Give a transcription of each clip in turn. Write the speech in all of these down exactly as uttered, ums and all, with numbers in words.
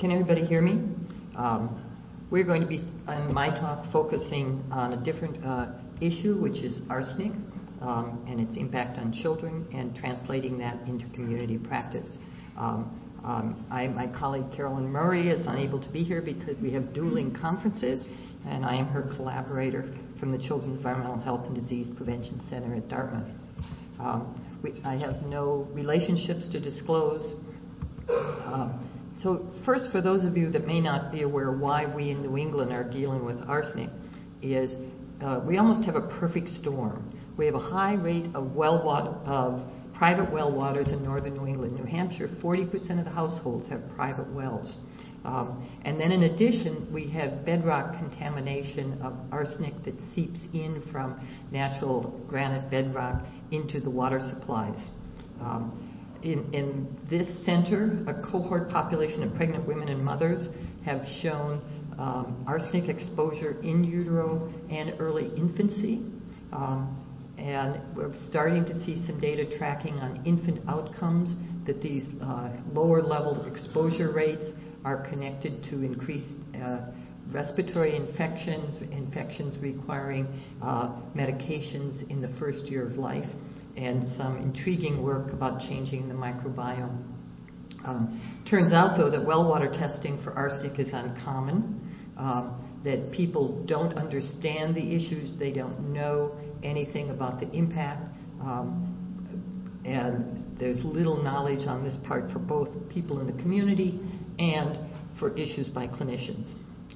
can everybody hear me? Um, we're going to be, in my talk, focusing on a different uh, issue, which is arsenic um, and its impact on children, and translating that into community practice. Um, um, I, my colleague Carolyn Murray is unable to be here because we have dueling conferences, and I am her collaborator from the Children's Environmental Health and Disease Prevention Center at Dartmouth. Um, we, I have no relationships to disclose. Um, so first, for those of you that may not be aware why we in New England are dealing with arsenic, is uh, we almost have a perfect storm. We have a high rate of well water, of private well waters in northern New England. New Hampshire, forty percent of the households have private wells. Um, and then in addition, we have bedrock contamination of arsenic that seeps in from natural granite bedrock into the water supplies. Um, in, in this center, a cohort population of pregnant women and mothers have shown um, arsenic exposure in utero and early infancy. Um, and we're starting to see some data tracking on infant outcomes that these uh, lower level exposure rates are connected to increased uh, respiratory infections, infections requiring uh, medications in the first year of life, and some intriguing work about changing the microbiome. Um, turns out, though, that well water testing for arsenic is uncommon, um, that people don't understand the issues, they don't know anything about the impact, um, and there's little knowledge on this part for both people in the community and for issues by clinicians.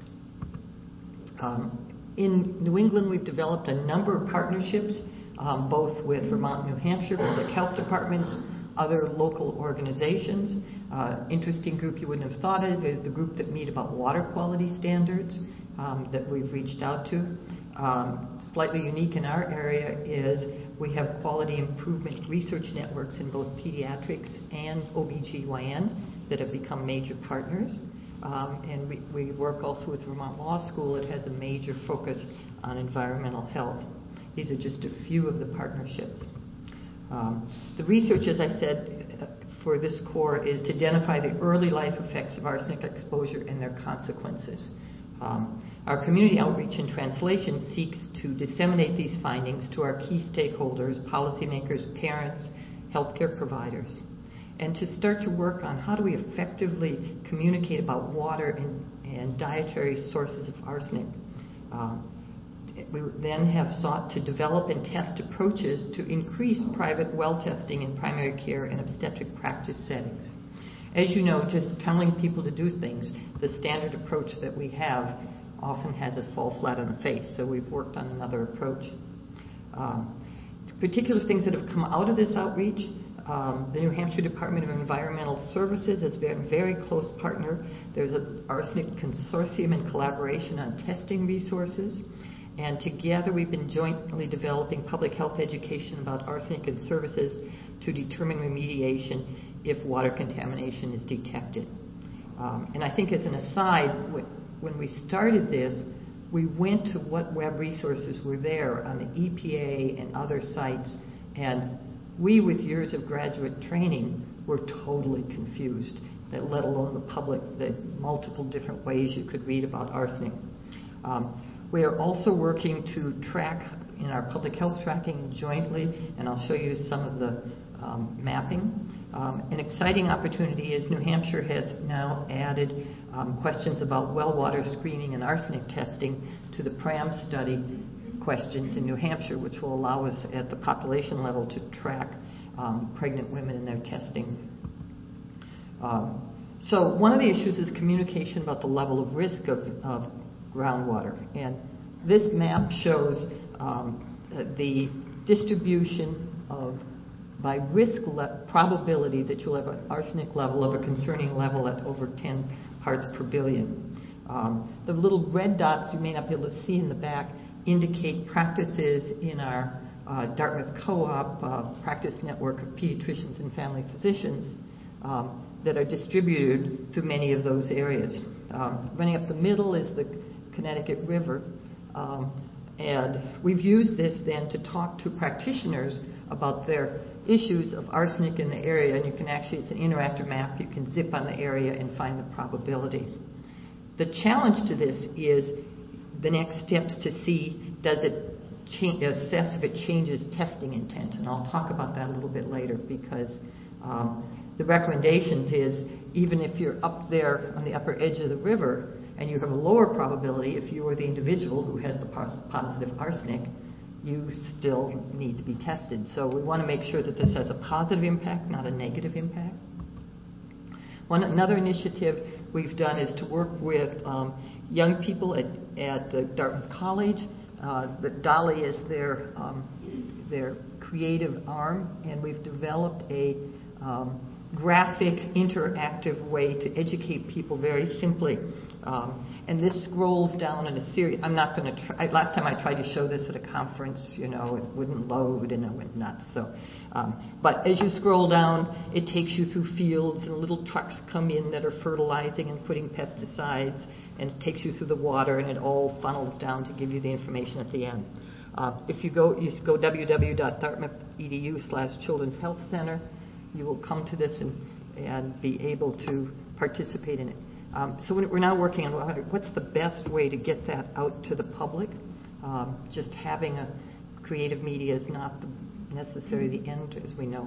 Um, in New England, we've developed a number of partnerships, um, both with Vermont, New Hampshire, public health departments, other local organizations. Uh, interesting group you wouldn't have thought of is the group that meet about water quality standards um, that we've reached out to. Um, slightly unique in our area is we have quality improvement research networks in both pediatrics and O B G Y N that have become major partners. Um, and we, we work also with Vermont Law School. It has a major focus on environmental health. These are just a few of the partnerships. Um, the research, as I said, uh, for this core is to identify the early life effects of arsenic exposure and their consequences. Um, our community outreach and translation seeks to disseminate these findings to our key stakeholders, policymakers, parents, healthcare providers, and to start to work on how do we effectively communicate about water and, and dietary sources of arsenic. Um, we then have sought to develop and test approaches to increase private well testing in primary care and obstetric practice settings. As you know, just telling people to do things, the standard approach that we have often has us fall flat on the face, so we've worked on another approach. Um, particular things that have come out of this outreach, um, the New Hampshire Department of Environmental Services has been a very close partner. There's an arsenic consortium in collaboration on testing resources, and together we've been jointly developing public health education about arsenic and services to determine remediation if water contamination is detected. Um, and I think as an aside, when we started this, we went to what web resources were there on the E P A and other sites, and we, with years of graduate training, were totally confused, that let alone the public, the multiple different ways you could read about arsenic. Um, we are also working to track in our public health tracking jointly, and I'll show you some of the um, mapping. Um, an exciting opportunity is New Hampshire has now added um, questions about well water screening and arsenic testing to the PRAM study questions in New Hampshire, which will allow us at the population level to track um, pregnant women in their testing. Um, so one of the issues is communication about the level of risk of, of groundwater. And this map shows um, the distribution of by risk le- probability that you'll have an arsenic level of a concerning level at over ten parts per billion. Um, the little red dots you may not be able to see in the back indicate practices in our uh, Dartmouth Co-op uh, practice network of pediatricians and family physicians um, that are distributed through many of those areas. Um, running up the middle is the Connecticut River, um, and we've used this then to talk to practitioners about their issues of arsenic in the area, and you can actually, it's an interactive map, you can zip on the area and find the probability. The challenge to this is the next steps to see, does it change, assess if it changes testing intent, and I'll talk about that a little bit later, because um, the recommendations is, even if you're up there on the upper edge of the river, and you have a lower probability, if you are the individual who has the positive arsenic, you still need to be tested. So we want to make sure that this has a positive impact, not a negative impact. One another initiative we've done is to work with um, young people at, at the Dartmouth College. Uh, the Dolly is their um, their creative arm, and we've developed a um, graphic, interactive way to educate people very simply. Um, and this scrolls down in a series. I'm not going to try. Last time I tried to show this at a conference, you know, it wouldn't load and it went nuts. So, um, but as you scroll down, it takes you through fields, and little trucks come in that are fertilizing and putting pesticides, and it takes you through the water, and it all funnels down to give you the information at the end. Uh, if you go, you go w w w dot dartmouth dot e d u slash children's health center, you will come to this and, and be able to participate in it. Um, so we're now working on what's the best way to get that out to the public. Um, just having a creative media is not necessarily the end, as we know.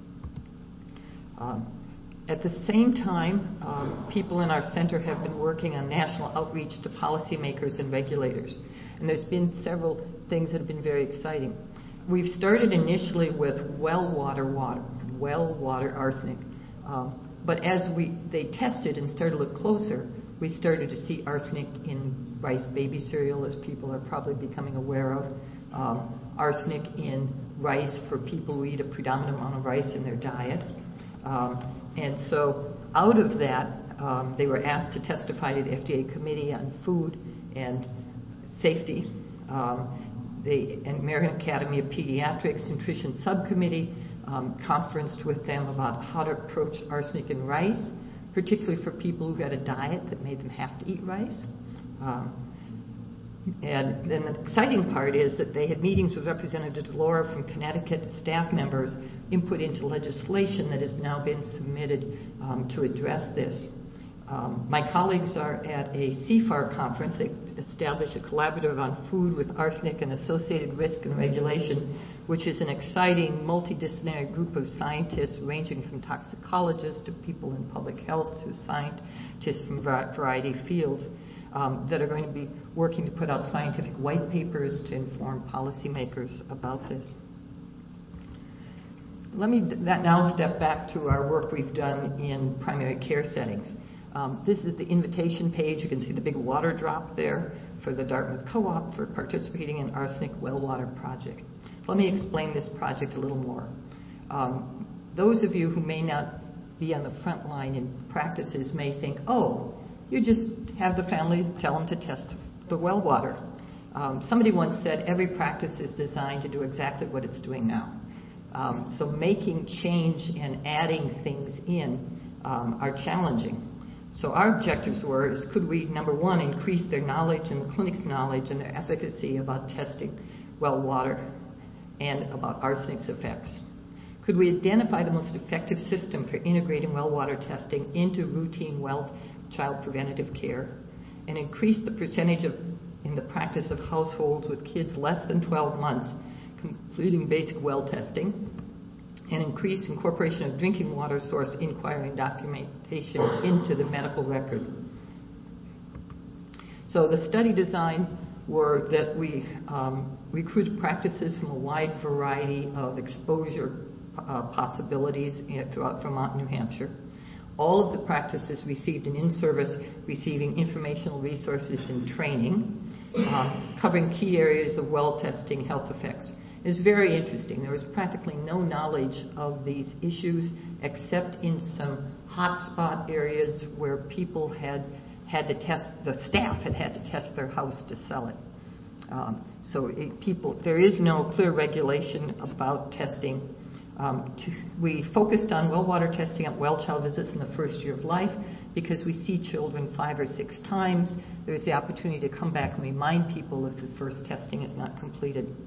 Um, at the same time, um, people in our center have been working on national outreach to policymakers and regulators. And there's been several things that have been very exciting. We've started initially with well water water, well water arsenic. Um, But as we they tested and started to look closer, we started to see arsenic in rice baby cereal, as people are probably becoming aware of, um, arsenic in rice for people who eat a predominant amount of rice in their diet. Um, and so out of that, um, they were asked to testify to the F D A Committee on Food and Safety, um, the American Academy of Pediatrics Nutrition Subcommittee, Um, conferenced with them about how to approach arsenic in rice, particularly for people who had a diet that made them have to eat rice. Um, and then the exciting part is that they had meetings with Representative Laura from Connecticut, staff members, input into legislation that has now been submitted um, to address this. Um, my colleagues are at a C F A R conference. They established a collaborative on food with arsenic and associated risk and regulation, which is an exciting multidisciplinary group of scientists ranging from toxicologists to people in public health to scientists from a variety of fields um, that are going to be working to put out scientific white papers to inform policymakers about this. Let me now step back to our work we've done in primary care settings. Um, this is the invitation page. You can see the big water drop there for the Dartmouth Co-op for participating in Arsenic Well Water Project. Let me explain this project a little more. Um, those of you who may not be on the front line in practices may think, oh, you just have the families tell them to test the well water. Um, somebody once said every practice is designed to do exactly what it's doing now. Um, so making change and adding things in um, are challenging. So our objectives were, is could we, number one, increase their knowledge and the clinic's knowledge and their efficacy about testing well water and about arsenic's effects? Could we identify the most effective system for integrating well water testing into routine well child preventative care and increase the percentage of in the practice of households with kids less than twelve months completing basic well testing, and increase incorporation of drinking water source inquiry and documentation into the medical record? So the study design were that we um, recruited practices from a wide variety of exposure uh, possibilities throughout Vermont and New Hampshire. All of the practices received an in-service receiving informational resources and training, uh, covering key areas of well testing health effects. It's very interesting. There was practically no knowledge of these issues except in some hotspot areas where people had had to test, the staff had had to test their house to sell it. Um, so it, people, there is no clear regulation about testing. Um, to, we focused on well water testing at well child visits in the first year of life because we see children five or six times. There's the opportunity to come back and remind people if the first testing is not completed.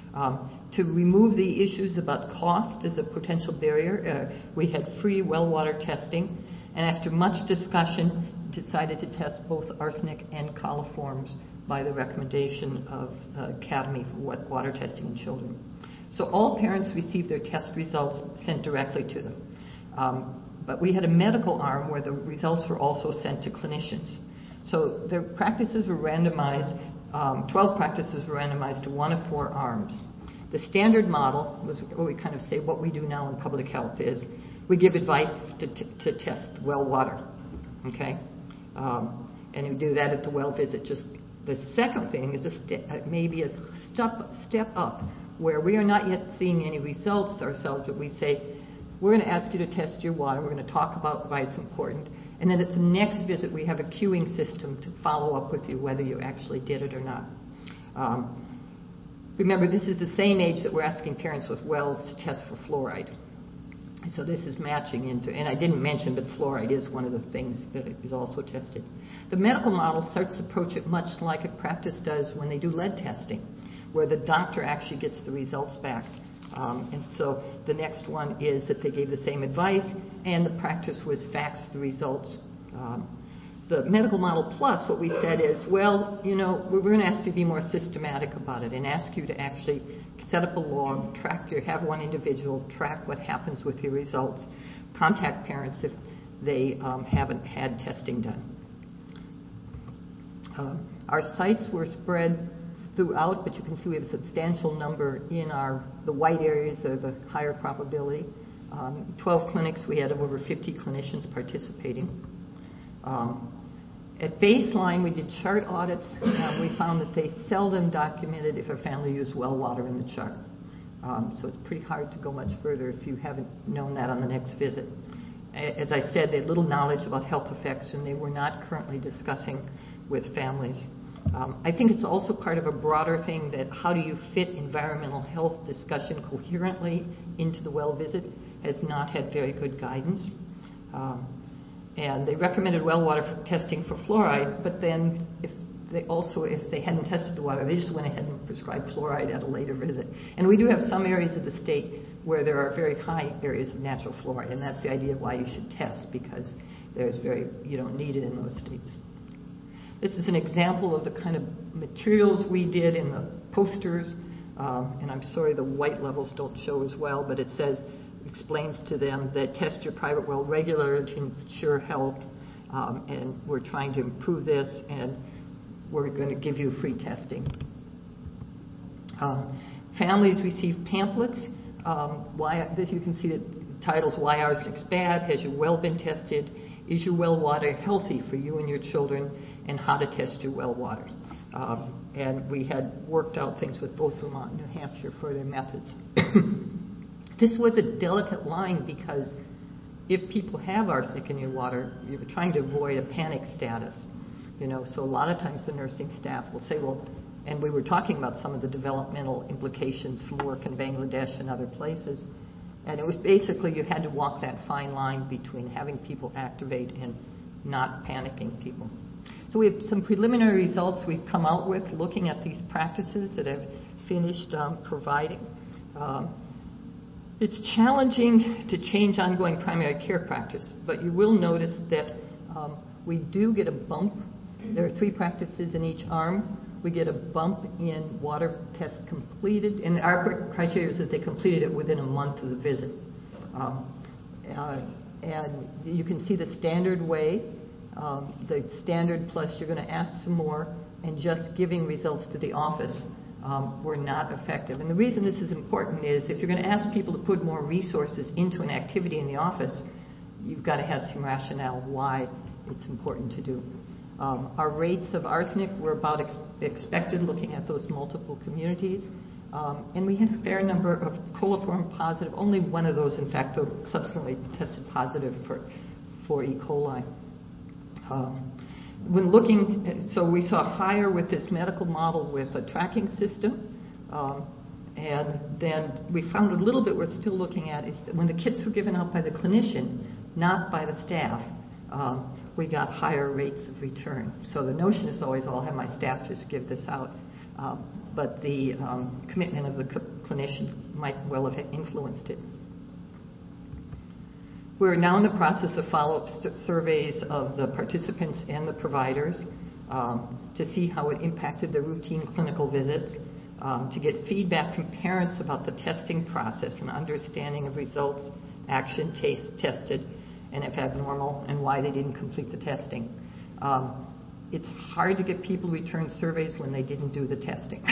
Um, to remove the issues about cost as a potential barrier, uh, we had free well water testing, and after much discussion, decided to test both arsenic and coliforms by the recommendation of uh, Academy for Water Testing in Children. So all parents received their test results sent directly to them. Um, but we had a medical arm where the results were also sent to clinicians. So the practices were randomized, um, twelve practices were randomized to one of four arms. The standard model was what we kind of say what we do now in public health is we give advice to, t- to test well water, okay? Um, and we do that at the well visit. Just the second thing is a st- uh, maybe a step, step up where we are not yet seeing any results ourselves, but we say, we're going to ask you to test your water. We're going to talk about why it's important. And then at the next visit, we have a queuing system to follow up with you whether you actually did it or not. Um, remember, this is the same age that we're asking parents with wells to test for fluoride. And so this is matching into, and I didn't mention, but fluoride is one of the things that is also tested. The medical model starts to approach it much like a practice does when they do lead testing, where the doctor actually gets the results back. Um, and so the next one is that they gave the same advice, and the practice was fax the results. Um, the medical model plus, what we said is, well, you know, we're going to ask you to be more systematic about it and ask you to actually set up a log, track your, have one individual track what happens with your results, contact parents if they um, haven't had testing done. Um, our sites were spread throughout, but you can see we have a substantial number in our the white areas are the higher probability. Um, twelve clinics, we had over fifty clinicians participating. Um, at baseline, we did chart audits, and we found that they seldom documented if a family used well water in the chart. Um, so it's pretty hard to go much further if you haven't known that on the next visit. As I said, they had little knowledge about health effects, and they were not currently discussing with families. Um, I think it's also part of a broader thing that how do you fit environmental health discussion coherently into the well visit has not had very good guidance. Um, and they recommended well water for testing for fluoride, but then if they also, if they hadn't tested the water, they just went ahead and prescribed fluoride at a later visit. And we do have some areas of the state where there are very high areas of natural fluoride, and that's the idea of why you should test, because there's very, you don't need it in those states. This is an example of the kind of materials we did in the posters, um, and I'm sorry the white levels don't show as well, but it says, explains to them that test your private well regularly to ensure health, um, and we're trying to improve this, and we're going to give you free testing. Um, families receive pamphlets. Um, why, this you can see the titles, Why Arsenic's Bad, Has Your Well Been Tested, Is Your Well Water Healthy for You and Your Children, and How to Test Your Well Water. Um, and we had worked out things with both Vermont and New Hampshire for their methods. This was a delicate line because if people have arsenic in your water, you're trying to avoid a panic status. You know, so a lot of times the nursing staff will say, well, and we were talking about some of the developmental implications from work in Bangladesh and other places, and it was basically you had to walk that fine line between having people activate and not panicking people. So we have some preliminary results we've come out with looking at these practices that have finished um, providing. Um, it's challenging to change ongoing primary care practice, but you will notice that um, we do get a bump. There are three practices in each arm. We get a bump in water tests completed, and our criteria is that they completed it within a month of the visit. Um, uh, and you can see the standard way. Um, the standard plus you're going to ask some more, and just giving results to the office um, were not effective. And the reason this is important is if you're going to ask people to put more resources into an activity in the office, you've got to have some rationale why it's important to do. Um, our rates of arsenic were about ex- expected looking at those multiple communities. Um, and we had a fair number of coliform positive. Only one of those, in fact, subsequently tested positive for, for E. coli. Um, when looking, so we saw higher with this medical model with a tracking system, um, and then we found a little bit we're still looking at is that when the kits were given out by the clinician, not by the staff, um, we got higher rates of return. So the notion is always, I'll have my staff just give this out. Um, but but the um, commitment of the clinician might well have influenced it. We're now in the process of follow-up st- surveys of the participants and the providers um, to see how it impacted their routine clinical visits, um, to get feedback from parents about the testing process and understanding of results, action taste, tested, and if abnormal, and why they didn't complete the testing. Um, it's hard to get people to return surveys when they didn't do the testing.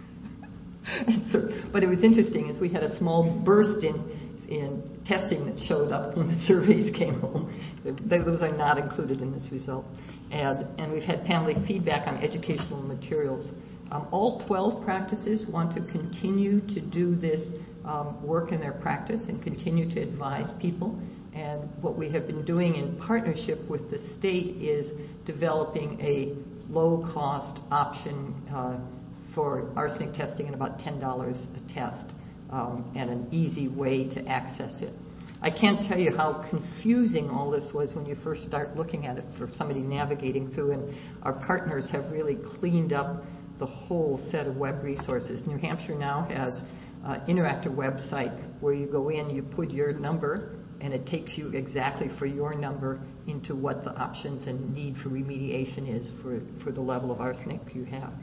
so, but it was interesting as we had a small burst in in testing that showed up when the surveys came home. Those are not included in this result. And, and we've had family feedback on educational materials. Um, all twelve practices want to continue to do this um, work in their practice and continue to advise people. And what we have been doing in partnership with the state is developing a low-cost option uh, for arsenic testing at about ten dollars a test. Um, and an easy way to access it. I can't tell you how confusing all this was when you first start looking at it for somebody navigating through, and our partners have really cleaned up the whole set of web resources. New Hampshire now has an interactive website where you go in, you put your number, and it takes you exactly for your number into what the options and need for remediation is for, for the level of arsenic you have.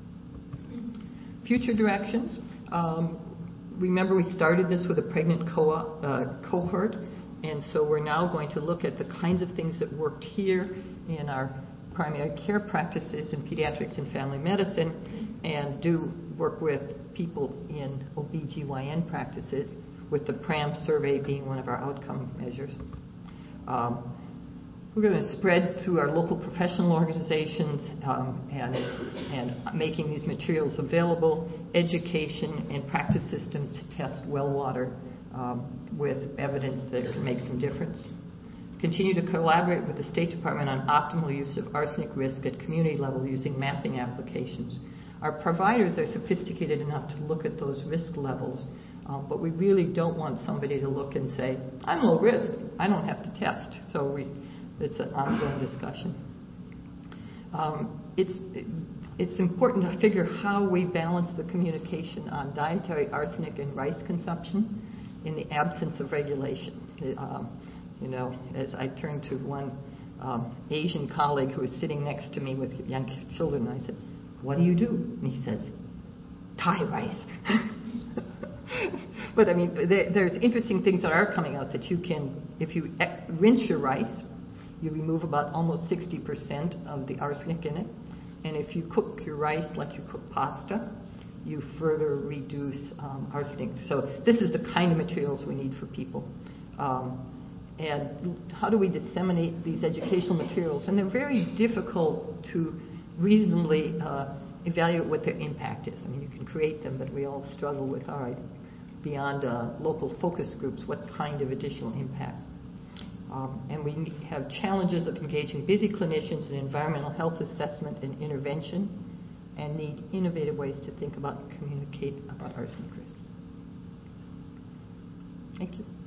Future directions. Um, Remember, we started this with a pregnant co- uh, cohort, and so we're now going to look at the kinds of things that worked here in our primary care practices in pediatrics and family medicine, and do work with people in O B G Y N practices, with the PRAM survey being one of our outcome measures. Um, We're going to spread through our local professional organizations um, and, and making these materials available, education and practice systems to test well water um, with evidence that it can make some difference. Continue to collaborate with the State Department on optimal use of arsenic risk at community level using mapping applications. Our providers are sophisticated enough to look at those risk levels, um, but we really don't want somebody to look and say, I'm low risk, I don't have to test. So we It's an ongoing discussion. Um, it's, it, it's important to figure how we balance the communication on dietary arsenic and rice consumption in the absence of regulation. Um, you know, as I turned to one um, Asian colleague who was sitting next to me with young children, I said, what do you do? And he says, Thai rice. But I mean, there, there's interesting things that are coming out that you can, if you rinse your rice, you remove about almost sixty percent of the arsenic in it. And if you cook your rice like you cook pasta, you further reduce um, arsenic. So this is the kind of materials we need for people. Um, and how do we disseminate these educational materials? And they're very difficult to reasonably uh, evaluate what their impact is. I mean, you can create them, but we all struggle with, all right, beyond uh, local focus groups, what kind of additional impact? Um, and we have challenges of engaging busy clinicians in environmental health assessment and intervention, and need innovative ways to think about and communicate about arsenic risk. Thank you.